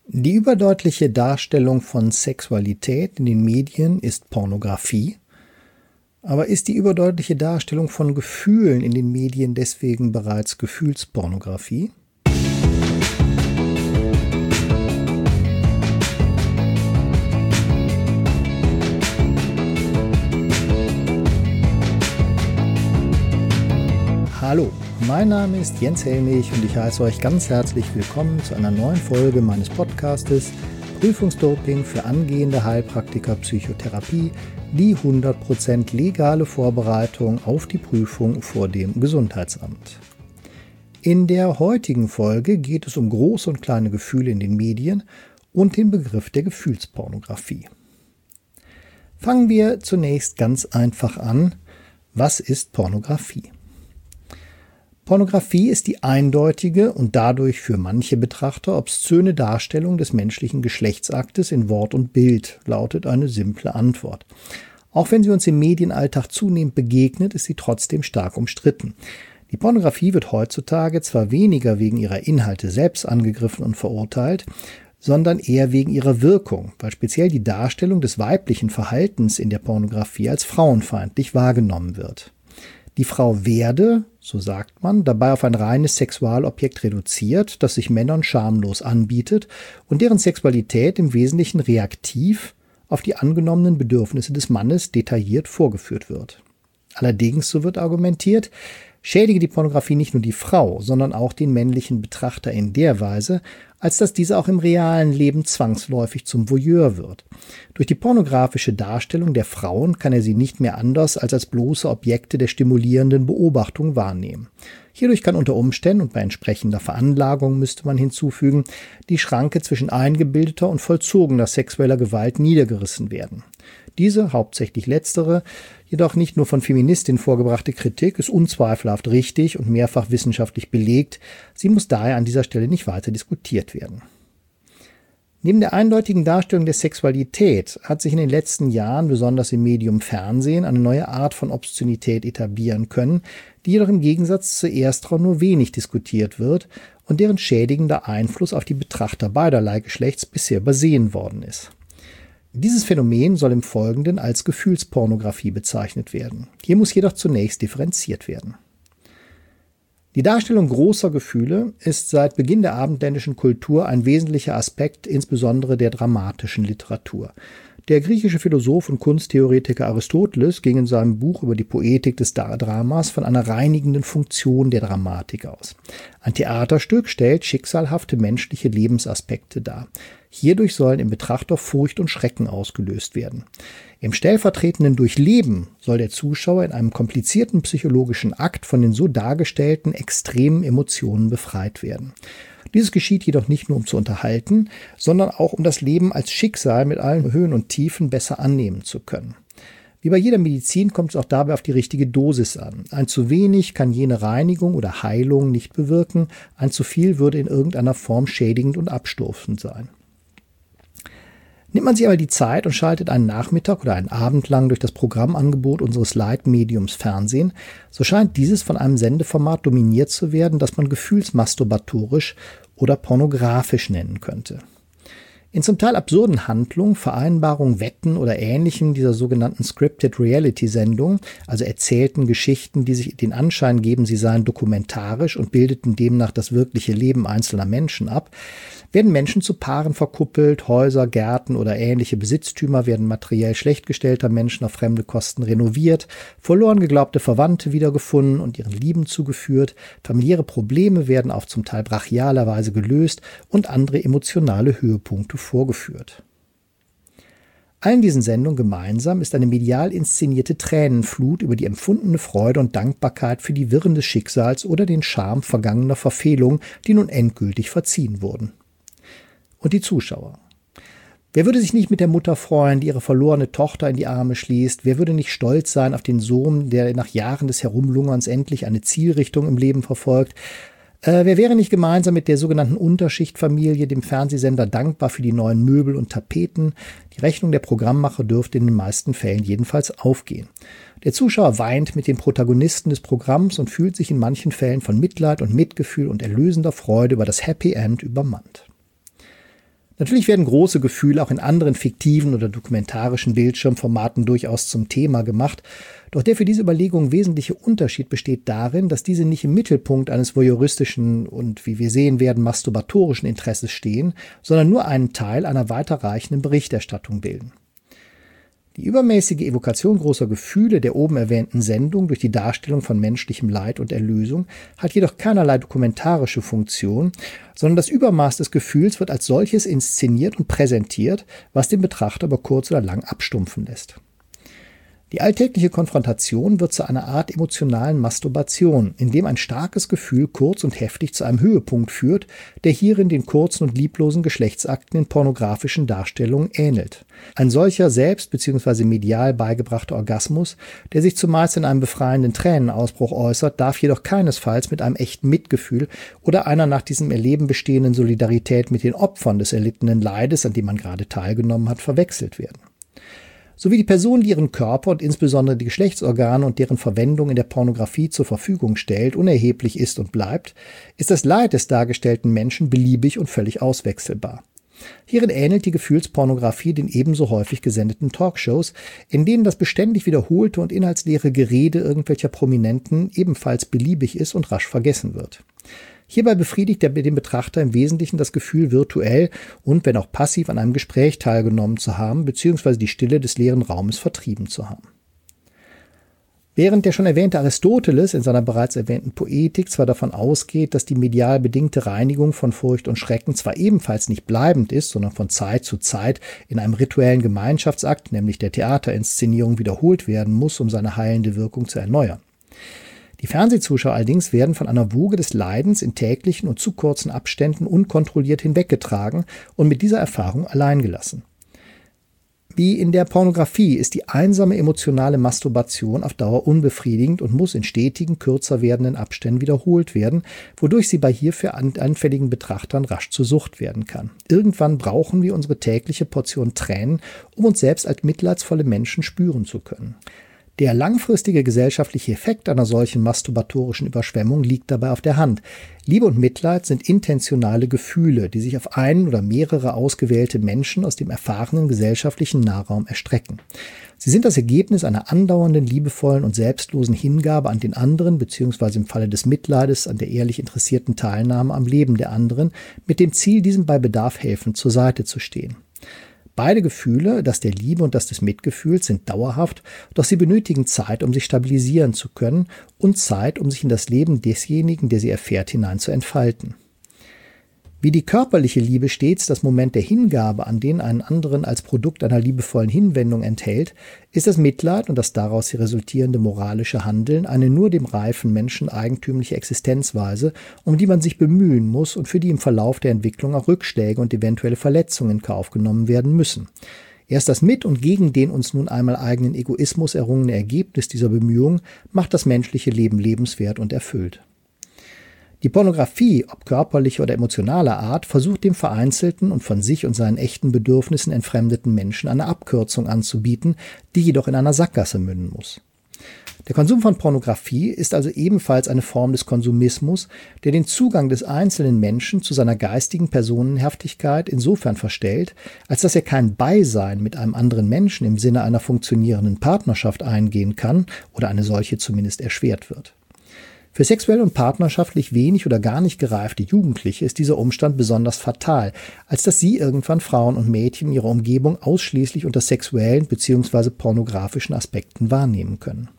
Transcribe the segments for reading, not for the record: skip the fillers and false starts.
Die überdeutliche Darstellung von Sexualität in den Medien ist Pornografie. Aber ist die überdeutliche Darstellung von Gefühlen in den Medien deswegen bereits Gefühlspornografie? Hallo, mein Name ist Jens Helmich und ich heiße euch ganz herzlich willkommen zu einer neuen Folge meines Podcastes Prüfungsdoping für angehende Heilpraktiker Psychotherapie, die 100% legale Vorbereitung auf die Prüfung vor dem Gesundheitsamt. In der heutigen Folge geht es um große und kleine Gefühle in den Medien und den Begriff der Gefühlspornografie. Fangen wir zunächst ganz einfach an. Was ist Pornografie? Pornografie ist die eindeutige und dadurch für manche Betrachter obszöne Darstellung des menschlichen Geschlechtsaktes in Wort und Bild, lautet eine simple Antwort. Auch wenn sie uns im Medienalltag zunehmend begegnet, ist sie trotzdem stark umstritten. Die Pornografie wird heutzutage zwar weniger wegen ihrer Inhalte selbst angegriffen und verurteilt, sondern eher wegen ihrer Wirkung, weil speziell die Darstellung des weiblichen Verhaltens in der Pornografie als frauenfeindlich wahrgenommen wird. Die Frau werde, so sagt man, dabei auf ein reines Sexualobjekt reduziert, das sich Männern schamlos anbietet und deren Sexualität im Wesentlichen reaktiv auf die angenommenen Bedürfnisse des Mannes detailliert vorgeführt wird. Allerdings, so wird argumentiert, schädige die Pornografie nicht nur die Frau, sondern auch den männlichen Betrachter in der Weise, als dass dieser auch im realen Leben zwangsläufig zum Voyeur wird. Durch die pornografische Darstellung der Frauen kann er sie nicht mehr anders als bloße Objekte der stimulierenden Beobachtung wahrnehmen. Hierdurch kann unter Umständen, und bei entsprechender Veranlagung müsste man hinzufügen, die Schranke zwischen eingebildeter und vollzogener sexueller Gewalt niedergerissen werden. Diese, hauptsächlich letztere, jedoch nicht nur von Feministinnen vorgebrachte Kritik ist unzweifelhaft richtig und mehrfach wissenschaftlich belegt. Sie muss daher an dieser Stelle nicht weiter diskutiert werden. Neben der eindeutigen Darstellung der Sexualität hat sich in den letzten Jahren, besonders im Medium Fernsehen, eine neue Art von Obszönität etablieren können, die jedoch im Gegensatz zu ersterer nur wenig diskutiert wird und deren schädigender Einfluss auf die Betrachter beiderlei Geschlechts bisher übersehen worden ist. Dieses Phänomen soll im Folgenden als Gefühlspornografie bezeichnet werden. Hier muss jedoch zunächst differenziert werden. Die Darstellung großer Gefühle ist seit Beginn der abendländischen Kultur ein wesentlicher Aspekt, insbesondere der dramatischen Literatur. Der griechische Philosoph und Kunsttheoretiker Aristoteles ging in seinem Buch über die Poetik des Dramas von einer reinigenden Funktion der Dramatik aus. Ein Theaterstück stellt schicksalhafte menschliche Lebensaspekte dar. Hierdurch sollen im Betrachter Furcht und Schrecken ausgelöst werden. Im stellvertretenden Durchleben soll der Zuschauer in einem komplizierten psychologischen Akt von den so dargestellten extremen Emotionen befreit werden. Dieses geschieht jedoch nicht nur, um zu unterhalten, sondern auch, um das Leben als Schicksal mit allen Höhen und Tiefen besser annehmen zu können. Wie bei jeder Medizin kommt es auch dabei auf die richtige Dosis an. Ein zu wenig kann jene Reinigung oder Heilung nicht bewirken, ein zu viel würde in irgendeiner Form schädigend und abstoßend sein. Nimmt man sich aber die Zeit und schaltet einen Nachmittag oder einen Abend lang durch das Programmangebot unseres Leitmediums Fernsehen, so scheint dieses von einem Sendeformat dominiert zu werden, das man gefühlsmasturbatorisch oder pornografisch nennen könnte. In zum Teil absurden Handlungen, Vereinbarungen, Wetten oder Ähnlichem dieser sogenannten Scripted Reality-Sendungen, also erzählten Geschichten, die sich den Anschein geben, sie seien dokumentarisch und bildeten demnach das wirkliche Leben einzelner Menschen ab, werden Menschen zu Paaren verkuppelt, Häuser, Gärten oder ähnliche Besitztümer werden materiell schlecht gestellter Menschen auf fremde Kosten renoviert, verloren geglaubte Verwandte wiedergefunden und ihren Lieben zugeführt, familiäre Probleme werden auf zum Teil brachialer Weise gelöst und andere emotionale Höhepunkte vorgeführt. Allen diesen Sendungen gemeinsam ist eine medial inszenierte Tränenflut über die empfundene Freude und Dankbarkeit für die Wirren des Schicksals oder den Charme vergangener Verfehlungen, die nun endgültig verziehen wurden. Und die Zuschauer. Wer würde sich nicht mit der Mutter freuen, die ihre verlorene Tochter in die Arme schließt? Wer würde nicht stolz sein auf den Sohn, der nach Jahren des Herumlungerns endlich eine Zielrichtung im Leben verfolgt? Wer wäre nicht gemeinsam mit der sogenannten Unterschichtfamilie dem Fernsehsender dankbar für die neuen Möbel und Tapeten? Die Rechnung der Programmmacher dürfte in den meisten Fällen jedenfalls aufgehen. Der Zuschauer weint mit den Protagonisten des Programms und fühlt sich in manchen Fällen von Mitleid und Mitgefühl und erlösender Freude über das Happy End übermannt. Natürlich werden große Gefühle auch in anderen fiktiven oder dokumentarischen Bildschirmformaten durchaus zum Thema gemacht, doch der für diese Überlegung wesentliche Unterschied besteht darin, dass diese nicht im Mittelpunkt eines voyeuristischen und, wie wir sehen werden, masturbatorischen Interesses stehen, sondern nur einen Teil einer weiterreichenden Berichterstattung bilden. Die übermäßige Evokation großer Gefühle der oben erwähnten Sendung durch die Darstellung von menschlichem Leid und Erlösung hat jedoch keinerlei dokumentarische Funktion, sondern das Übermaß des Gefühls wird als solches inszeniert und präsentiert, was den Betrachter über kurz oder lang abstumpfen lässt. Die alltägliche Konfrontation wird zu einer Art emotionalen Masturbation, in dem ein starkes Gefühl kurz und heftig zu einem Höhepunkt führt, der hierin den kurzen und lieblosen Geschlechtsakten in pornografischen Darstellungen ähnelt. Ein solcher selbst bzw. medial beigebrachter Orgasmus, der sich zumeist in einem befreienden Tränenausbruch äußert, darf jedoch keinesfalls mit einem echten Mitgefühl oder einer nach diesem Erleben bestehenden Solidarität mit den Opfern des erlittenen Leides, an dem man gerade teilgenommen hat, verwechselt werden. Sowie die Person, die ihren Körper und insbesondere die Geschlechtsorgane und deren Verwendung in der Pornografie zur Verfügung stellt, unerheblich ist und bleibt, ist das Leid des dargestellten Menschen beliebig und völlig auswechselbar. Hierin ähnelt die Gefühlspornografie den ebenso häufig gesendeten Talkshows, in denen das beständig wiederholte und inhaltsleere Gerede irgendwelcher Prominenten ebenfalls beliebig ist und rasch vergessen wird. Hierbei befriedigt er den Betrachter im Wesentlichen das Gefühl, virtuell und, wenn auch passiv, an einem Gespräch teilgenommen zu haben bzw. die Stille des leeren Raumes vertrieben zu haben. Während der schon erwähnte Aristoteles in seiner bereits erwähnten Poetik zwar davon ausgeht, dass die medial bedingte Reinigung von Furcht und Schrecken zwar ebenfalls nicht bleibend ist, sondern von Zeit zu Zeit in einem rituellen Gemeinschaftsakt, nämlich der Theaterinszenierung, wiederholt werden muss, um seine heilende Wirkung zu erneuern. Die Fernsehzuschauer allerdings werden von einer Woge des Leidens in täglichen und zu kurzen Abständen unkontrolliert hinweggetragen und mit dieser Erfahrung allein gelassen. Wie in der Pornografie ist die einsame emotionale Masturbation auf Dauer unbefriedigend und muss in stetigen, kürzer werdenden Abständen wiederholt werden, wodurch sie bei hierfür anfälligen Betrachtern rasch zur Sucht werden kann. Irgendwann brauchen wir unsere tägliche Portion Tränen, um uns selbst als mitleidsvolle Menschen spüren zu können. Der langfristige gesellschaftliche Effekt einer solchen masturbatorischen Überschwemmung liegt dabei auf der Hand. Liebe und Mitleid sind intentionale Gefühle, die sich auf einen oder mehrere ausgewählte Menschen aus dem erfahrenen gesellschaftlichen Nahraum erstrecken. Sie sind das Ergebnis einer andauernden, liebevollen und selbstlosen Hingabe an den anderen bzw. im Falle des Mitleides an der ehrlich interessierten Teilnahme am Leben der anderen, mit dem Ziel, diesem bei Bedarf helfend zur Seite zu stehen. Beide Gefühle, das der Liebe und das des Mitgefühls, sind dauerhaft, doch sie benötigen Zeit, um sich stabilisieren zu können und Zeit, um sich in das Leben desjenigen, der sie erfährt, hinein zu entfalten. Wie die körperliche Liebe stets das Moment der Hingabe an den einen anderen als Produkt einer liebevollen Hinwendung enthält, ist das Mitleid und das daraus resultierende moralische Handeln eine nur dem reifen Menschen eigentümliche Existenzweise, um die man sich bemühen muss und für die im Verlauf der Entwicklung auch Rückschläge und eventuelle Verletzungen in Kauf genommen werden müssen. Erst das mit und gegen den uns nun einmal eigenen Egoismus errungene Ergebnis dieser Bemühungen macht das menschliche Leben lebenswert und erfüllt. Die Pornografie, ob körperlicher oder emotionaler Art, versucht dem vereinzelten und von sich und seinen echten Bedürfnissen entfremdeten Menschen eine Abkürzung anzubieten, die jedoch in einer Sackgasse münden muss. Der Konsum von Pornografie ist also ebenfalls eine Form des Konsumismus, der den Zugang des einzelnen Menschen zu seiner geistigen Personenhaftigkeit insofern verstellt, als dass er kein Beisein mit einem anderen Menschen im Sinne einer funktionierenden Partnerschaft eingehen kann oder eine solche zumindest erschwert wird. Für sexuell und partnerschaftlich wenig oder gar nicht gereifte Jugendliche ist dieser Umstand besonders fatal, als dass sie irgendwann Frauen und Mädchen in ihrer Umgebung ausschließlich unter sexuellen bzw. pornografischen Aspekten wahrnehmen können.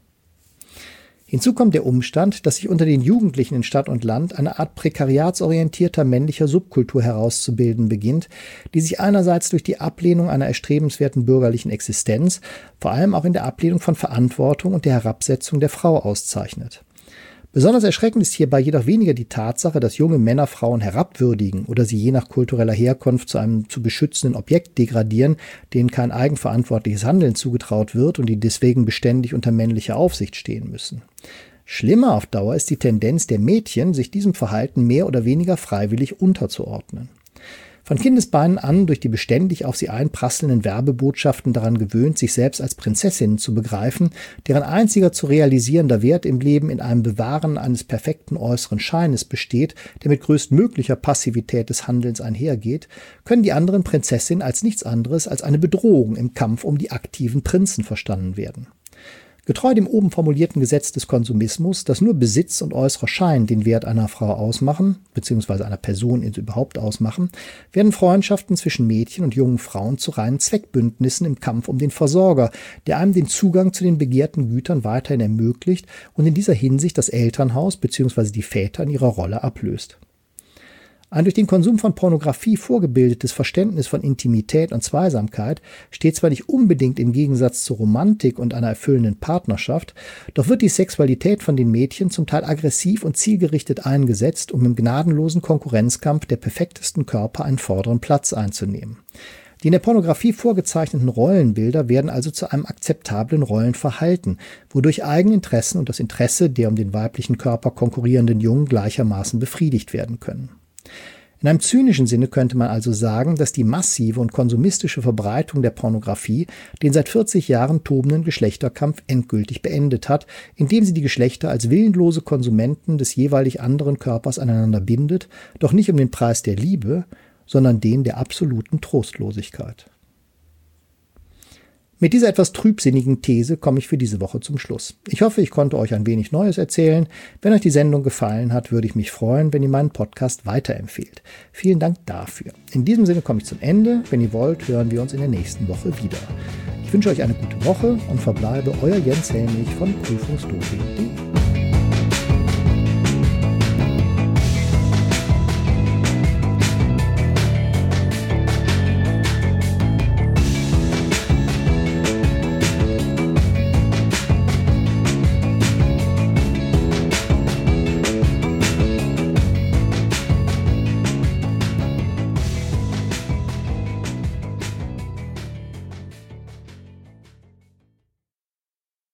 Hinzu kommt der Umstand, dass sich unter den Jugendlichen in Stadt und Land eine Art prekariatsorientierter männlicher Subkultur herauszubilden beginnt, die sich einerseits durch die Ablehnung einer erstrebenswerten bürgerlichen Existenz, vor allem auch in der Ablehnung von Verantwortung und der Herabsetzung der Frau auszeichnet. Besonders erschreckend ist hierbei jedoch weniger die Tatsache, dass junge Männer Frauen herabwürdigen oder sie je nach kultureller Herkunft zu einem zu beschützenden Objekt degradieren, denen kein eigenverantwortliches Handeln zugetraut wird und die deswegen beständig unter männlicher Aufsicht stehen müssen. Schlimmer auf Dauer ist die Tendenz der Mädchen, sich diesem Verhalten mehr oder weniger freiwillig unterzuordnen. Von Kindesbeinen an durch die beständig auf sie einprasselnden Werbebotschaften daran gewöhnt, sich selbst als Prinzessinnen zu begreifen, deren einziger zu realisierender Wert im Leben in einem Bewahren eines perfekten äußeren Scheines besteht, der mit größtmöglicher Passivität des Handelns einhergeht, können die anderen Prinzessinnen als nichts anderes als eine Bedrohung im Kampf um die aktiven Prinzen verstanden werden. Getreu dem oben formulierten Gesetz des Konsumismus, dass nur Besitz und äußerer Schein den Wert einer Frau ausmachen, beziehungsweise einer Person überhaupt ausmachen, werden Freundschaften zwischen Mädchen und jungen Frauen zu reinen Zweckbündnissen im Kampf um den Versorger, der einem den Zugang zu den begehrten Gütern weiterhin ermöglicht und in dieser Hinsicht das Elternhaus beziehungsweise die Väter in ihrer Rolle ablöst. Ein durch den Konsum von Pornografie vorgebildetes Verständnis von Intimität und Zweisamkeit steht zwar nicht unbedingt im Gegensatz zur Romantik und einer erfüllenden Partnerschaft, doch wird die Sexualität von den Mädchen zum Teil aggressiv und zielgerichtet eingesetzt, um im gnadenlosen Konkurrenzkampf der perfektesten Körper einen vorderen Platz einzunehmen. Die in der Pornografie vorgezeichneten Rollenbilder werden also zu einem akzeptablen Rollenverhalten, wodurch Eigeninteressen und das Interesse der um den weiblichen Körper konkurrierenden Jungen gleichermaßen befriedigt werden können. In einem zynischen Sinne könnte man also sagen, dass die massive und konsumistische Verbreitung der Pornografie den seit 40 Jahren tobenden Geschlechterkampf endgültig beendet hat, indem sie die Geschlechter als willenlose Konsumenten des jeweilig anderen Körpers aneinander bindet, doch nicht um den Preis der Liebe, sondern den der absoluten Trostlosigkeit. Mit dieser etwas trübsinnigen These komme ich für diese Woche zum Schluss. Ich hoffe, ich konnte euch ein wenig Neues erzählen. Wenn euch die Sendung gefallen hat, würde ich mich freuen, wenn ihr meinen Podcast weiterempfehlt. Vielen Dank dafür. In diesem Sinne komme ich zum Ende. Wenn ihr wollt, hören wir uns in der nächsten Woche wieder. Ich wünsche euch eine gute Woche und verbleibe euer Jens Helmich von prüfungsdoping.de.